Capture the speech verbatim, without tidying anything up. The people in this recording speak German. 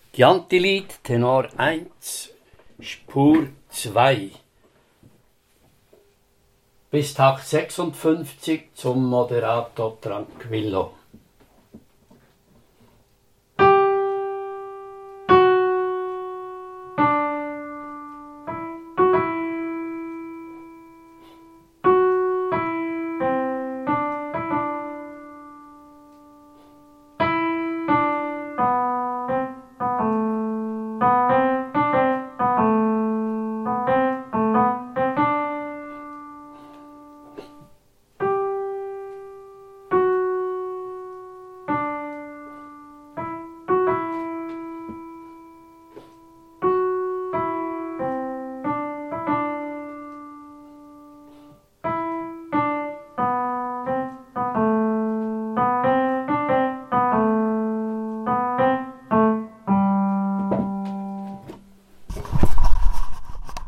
Chianti-Lied, Tenor eins, Spur zwei. Bis Takt sechsundfünfzig zum Moderato Tranquillo.